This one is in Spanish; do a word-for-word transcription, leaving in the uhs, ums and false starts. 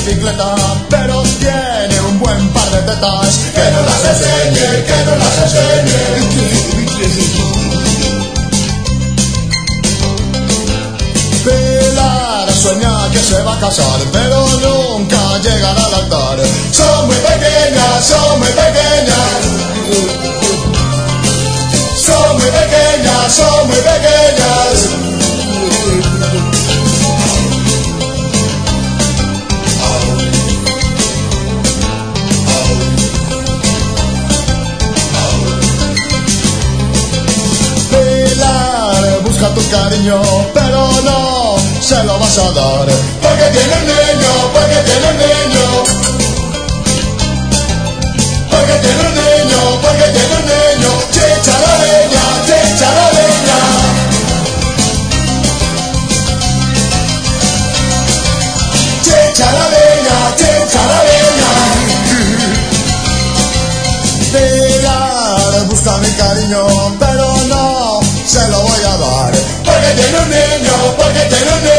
bicicleta, pero tiene un buen par de tetas. Que no las enseñe, que no las enseñe. Pilar sueña que se va a casar, pero nunca llegará al altar. Son muy pequeñas, son muy pequeñas. Son muy pequeñas, son muy pequeñas. Pilar busca tu cariño, pero no se lo vas a dar. Porque tiene un niño, porque tiene un niño. Porque tiene un niño, porque tiene un niño. Chicha la leña, chicha la leña. Chicha la leña, chicha la leña. Pilar busca mi cariño, pero no se lo voy a dar. Porque tiene un niño, porque tiene un niño.